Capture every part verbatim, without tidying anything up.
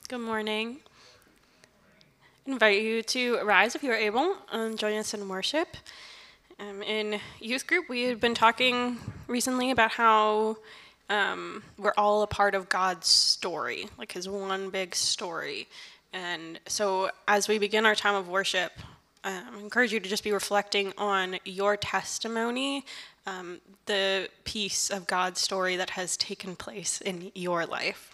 Good morning. I invite you to rise if you are able and join us in worship. Um, in youth group, we had been talking recently about how um, we're all a part of God's story, like his one big story. And so as we begin our time of worship, um, I encourage you to just be reflecting on your testimony, um, the piece of God's story that has taken place in your life.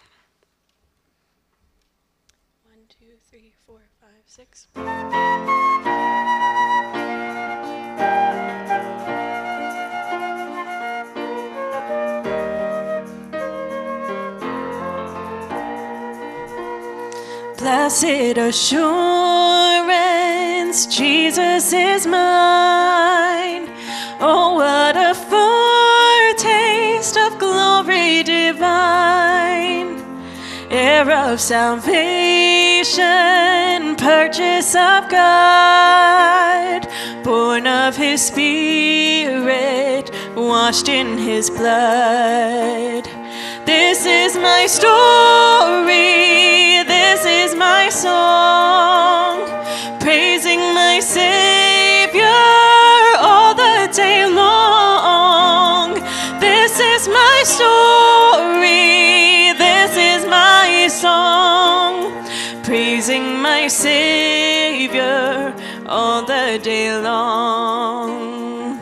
One, two, three, four, five, six. Blessed assurance, Jesus is mine. Oh, what a foretaste of glory divine. Heir of salvation, purchase of God, born of his Spirit, washed in his blood. This is my story, this is my song, praising my Savior all the day long. This is my story, this is my song, praising my Savior all the day long.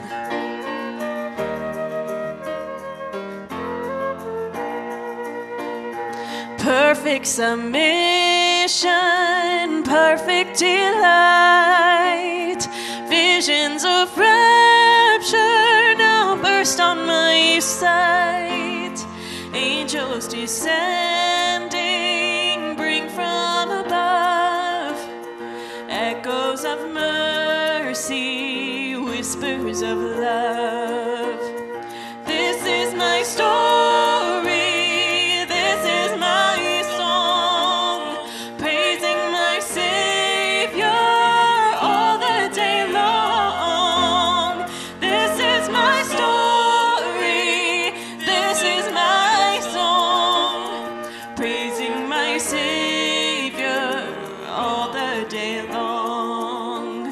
Perfect submission, perfect delight, visions of rapture now burst on my sight. Angels descending bring from above echoes of mercy, whispers of love. This is my story, this is my song, praising my Savior all the day long. This is my story, this is my song, praising my Savior all the day long.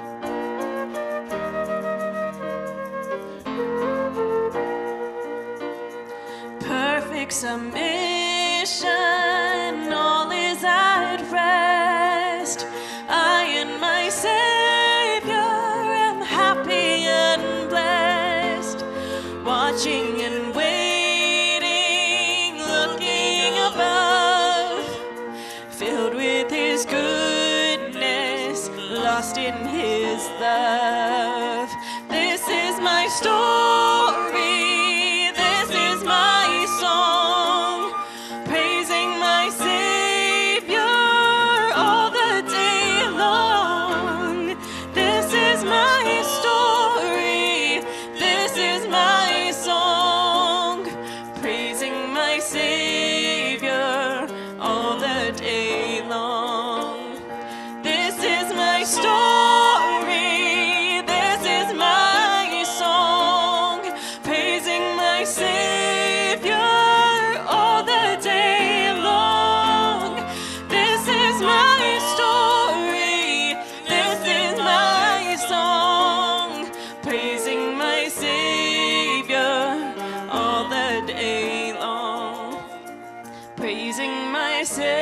Perfect submission, all is at rest. I and my Savior am happy and blessed, watching and waiting, looking above, filled with his goodness, lost in his love. This is my story, this is my song, praising my Savior all the day long. This is my story, this is my song, praising my Savior all the day long. This is my story, this is my song, praising my Savior all the day long. This is my story, this is my song, praising my Savior all the day long. Praising my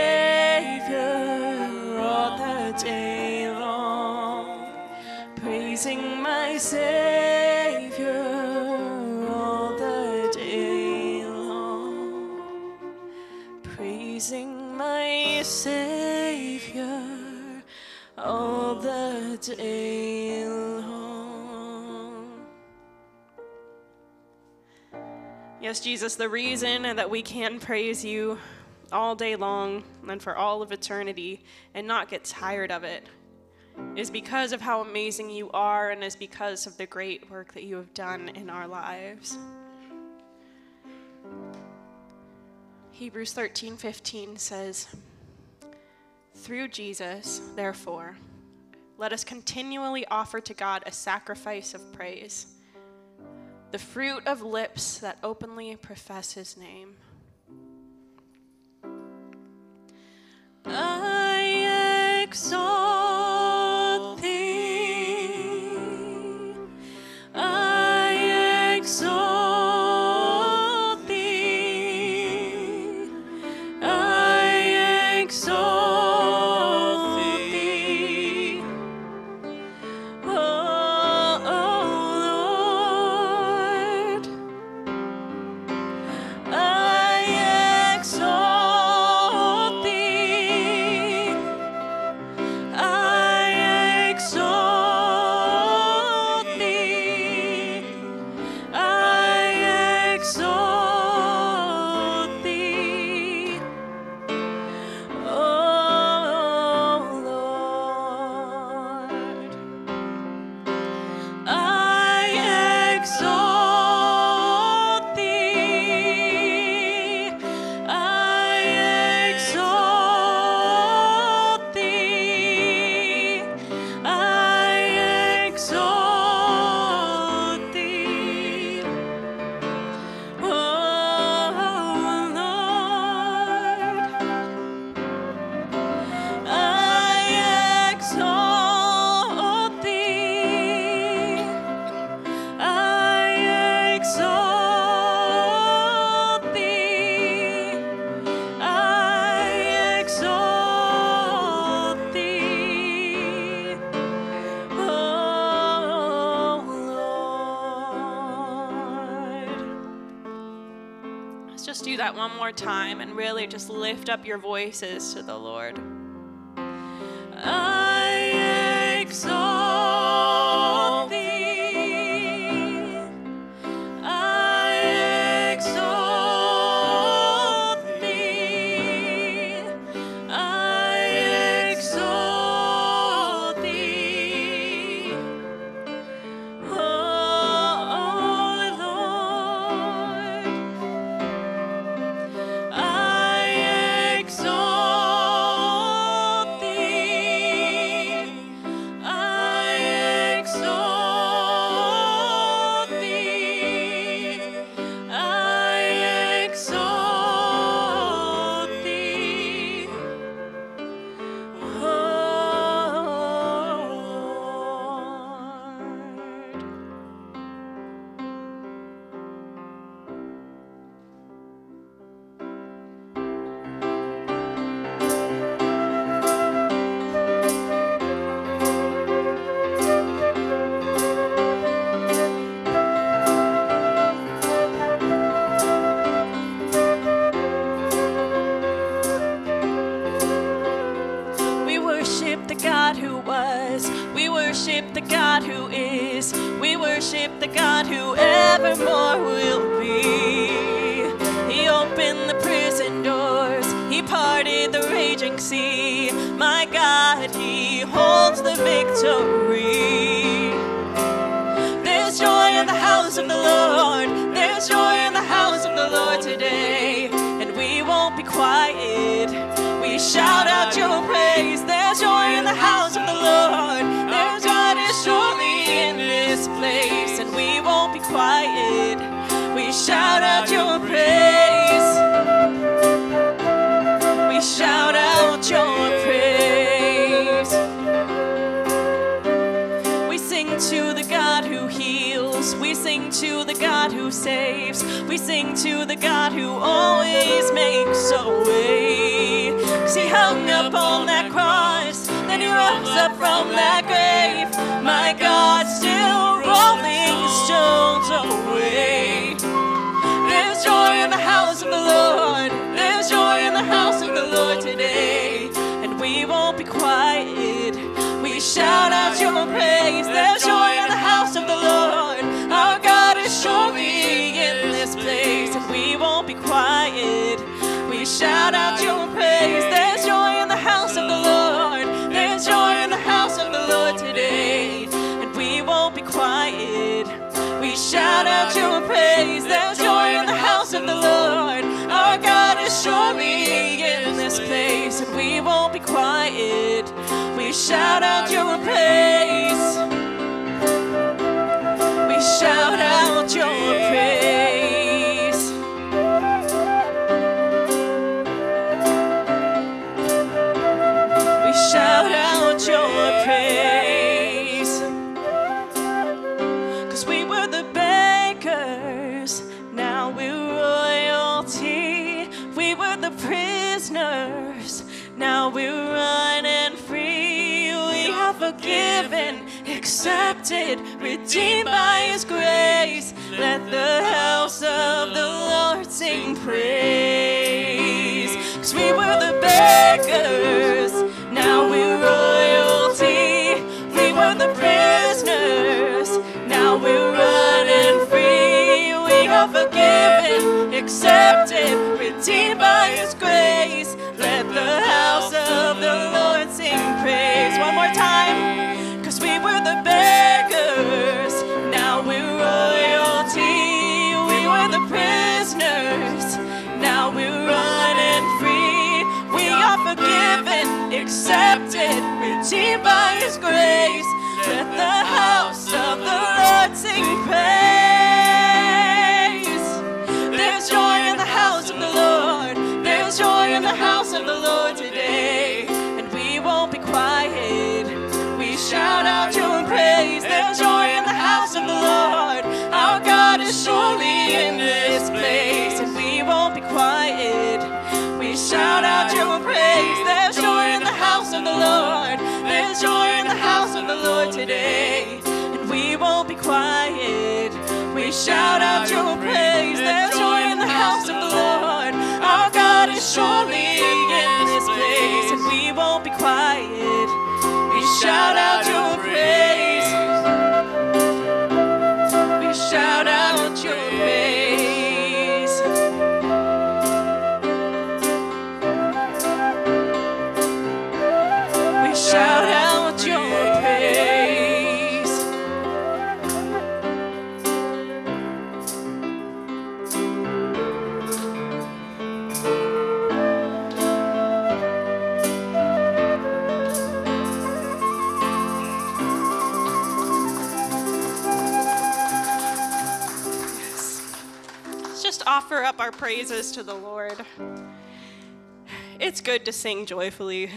Savior all the day long. Praising my Savior all the day long. Praising my Savior all the day long. Yes, Jesus, the reason that we can praise you all day long and for all of eternity and not get tired of it is because of how amazing you are and is because of the great work that you have done in our lives. Hebrews thirteen fifteen says, "Through Jesus, therefore, let us continually offer to God a sacrifice of praise, the fruit of lips that openly profess his name." that one more time and really just lift up your voices to the Lord. I exalt thee. I exalt thee. I exalt thee. Oh Lord, I exalt thee. I exalt thee. I exalt thee. We worship the God who was. We worship the God who is. We worship the God who evermore will be. He opened the prison doors. He parted the raging sea. My God, He holds the victory. There's joy in the house of the Lord. There's joy in the house of the Lord today. And we won't be quiet. We shout out your praise. There's joy in the house of the Lord. There's God is surely in this place. And we won't be quiet. We shout out your praise. We shout out your praise. We sing to the God who heals. We sing to the God who saves. We sing to the God who always makes a way. 'Cause He hung up on that cross, then He rose up from that grave. My God, still rolling stones away. There's joy in the house of the Lord. There's joy in the house of the Lord today. And we won't be quiet. We shout out your praise. There's joy in the house of the Lord. Our God is surely in this place. And we won't be quiet. We shout out your praise. There's joy in the house of the Lord. There's joy in the house of the Lord today. And we won't be quiet. We shout out your praise. There's joy in the house of the Lord. Our God is surely in this place. And we won't be quiet. We shout out your praise. We shout out your praise. We shout out your praise. 'Cause we were the beggars, now we're royalty. We were the prisoners, now we're running free. We are forgiven, accepted, redeemed by His grace. Let the house of the Lord sing praise. 'Cause we were the beggars, now we're royalty. We were the prisoners, now we're running free. We are forgiven, accepted, redeemed by His grace. Let the house of the Lord sing praise. One more time. 'Cause we were the beggars, now we're royalty. We were the prisoners, now we're running free. We are forgiven, accepted, redeemed by His grace. Let the house of the Lord sing praise. There's joy in the house of the Lord. There's joy in the house of the Lord today. And we won't be quiet. We shout out your praise. There's joy in the house of the Lord. Our God is surely in this place. And we won't be quiet. We shout out your praise. There's joy in the house of the Lord. There's joy in the house of the Lord today. And we won't be quiet. We shout out your praise. There's joy in the house of the Lord. surely in this place, and we won't be quiet. We shout out your praise. We shout out your praise. We shout out your praise. Just offer up our praises to the Lord. It's good to sing joyfully.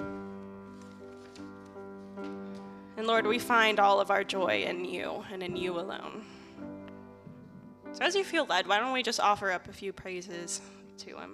And Lord, we find all of our joy in you and in you alone. So as you feel led, why don't we just offer up a few praises to him?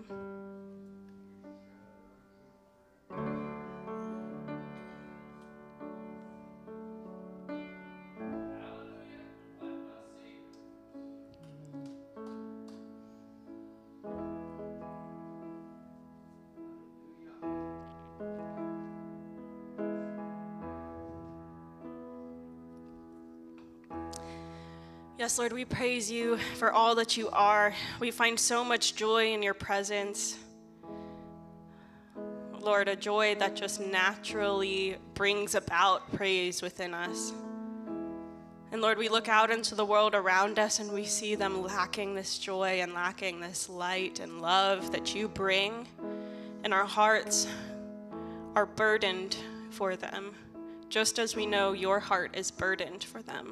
Yes, Lord, we praise you for all that you are. We find so much joy in your presence. Lord, a joy that just naturally brings about praise within us. And Lord, we look out into the world around us and we see them lacking this joy and lacking this light and love that you bring. And our hearts are burdened for them, just as we know your heart is burdened for them.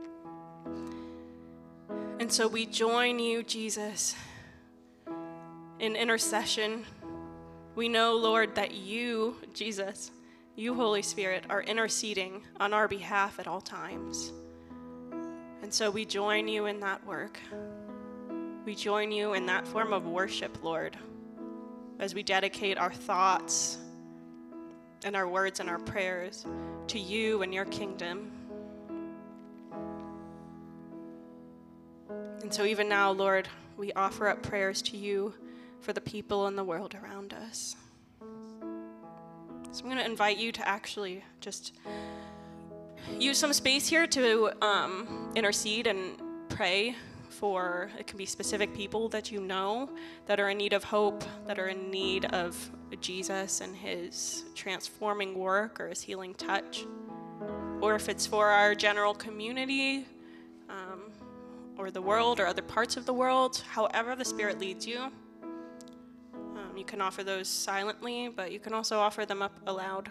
And so we join you, Jesus, in intercession. We know, Lord, that you, Jesus, you, Holy Spirit, are interceding on our behalf at all times. And so we join you in that work. We join you in that form of worship, Lord, as we dedicate our thoughts and our words and our prayers to you and your kingdom. And so even now, Lord, we offer up prayers to you for the people in the world around us. So I'm going to invite you to actually just use some space here to um, intercede and pray for, it can be specific people that you know that are in need of hope, that are in need of Jesus and his transforming work or his healing touch. Or if it's for our general community, um, or the world or other parts of the world, however the Spirit leads you. Um, you can offer those silently, but you can also offer them up aloud.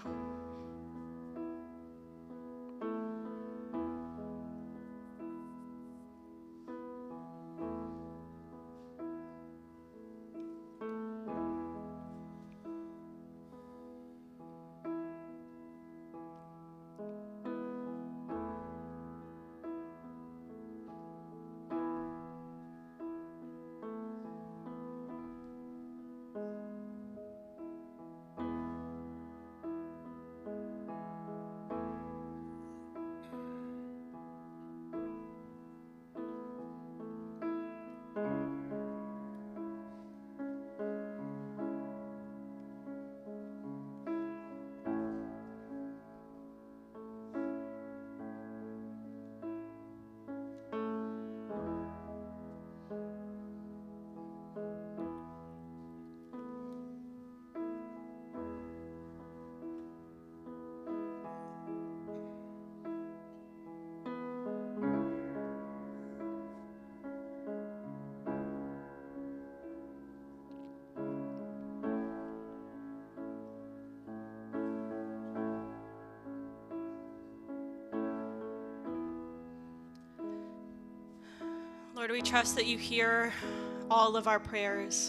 Lord, we trust that you hear all of our prayers.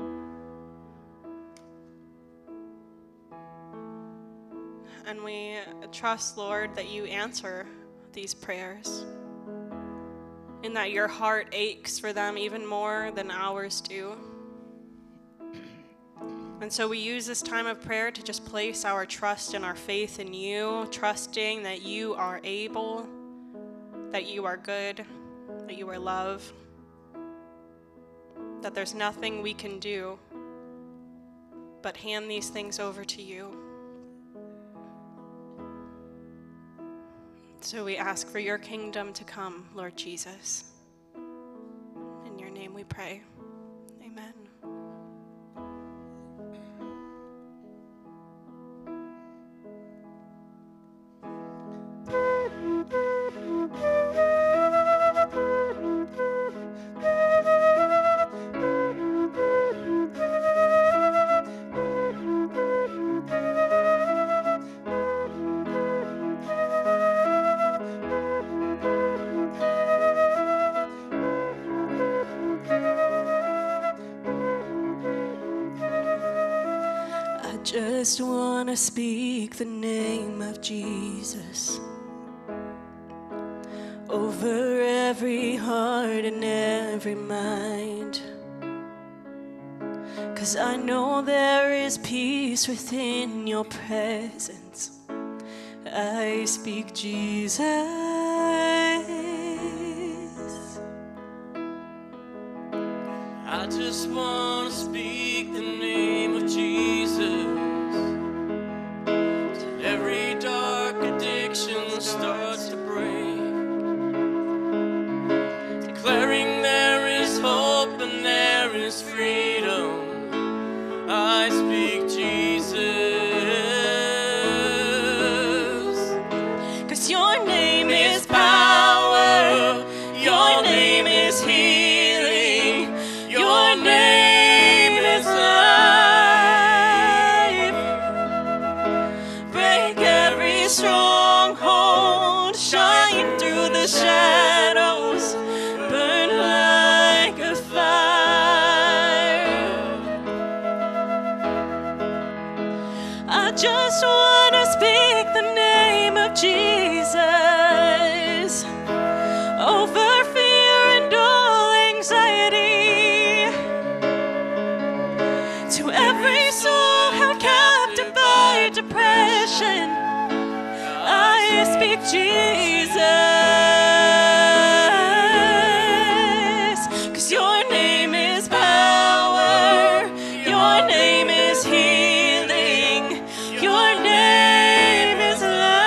And we trust, Lord, that you answer these prayers, and that your heart aches for them even more than ours do. And so we use this time of prayer to just place our trust and our faith in you, trusting that you are able, that you are good, that you are love, that there's nothing we can do but hand these things over to you. So we ask for your kingdom to come, Lord Jesus. In your name we pray. Amen. Just wanna speak the name of Jesus over every heart and every mind, 'cause I know there is peace within your presence. I speak Jesus. I just wanna speak the name of Jesus. Every dark addiction starts to break, declaring there is hope and there is freedom. I speak Jesus, 'cause your name is power, your name is healing, your name is life. Break every stronghold, shine through the shadows, burn like a fire. I just want to speak the name of Jesus over fear and all anxiety, to every soul held captive by depression. I speak Jesus, 'cause your name is power, your name is healing, your name is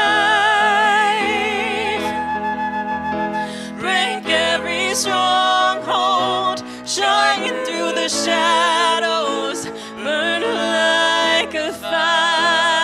life. Break every stronghold, shine through the shadows, burn like a fire.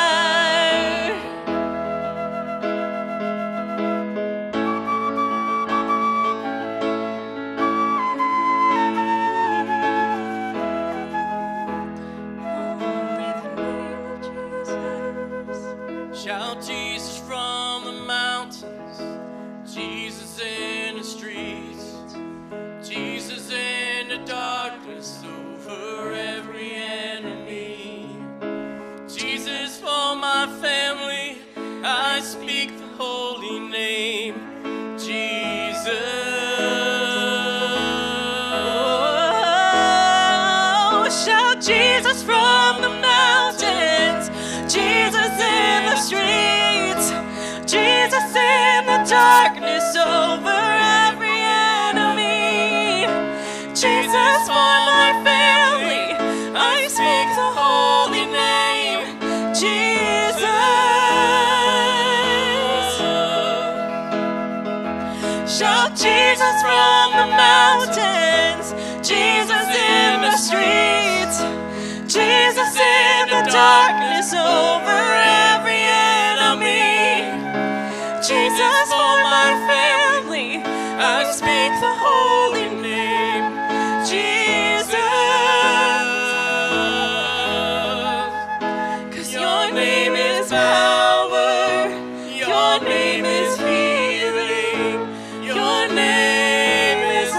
shout Jesus from the mountains, Jesus in the streets, Jesus in the darkness over every enemy. Jesus for my family, I speak the holy name, Jesus. Oh, shout Jesus from the mountains, Jesus in the streets, Jesus in the darkness over every enemy. Jesus for my family, I speak the holy name, Jesus. Shout Jesus from the mountains, Jesus in the streets, Jesus in the darkness over every enemy. Jesus for my family, I speak the holy name, Jesus. 'Cause your name is power, your name is healing, your name is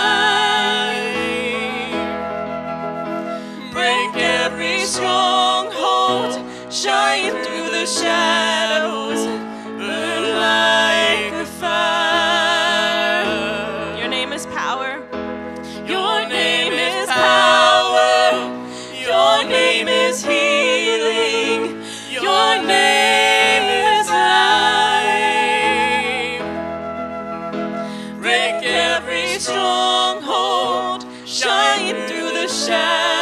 life. Break every stronghold, shine through the shadows, burn like a fire. Your name is power. Your name is power. Your name is healing. Your name is life. Break every stronghold, shine through the shadows.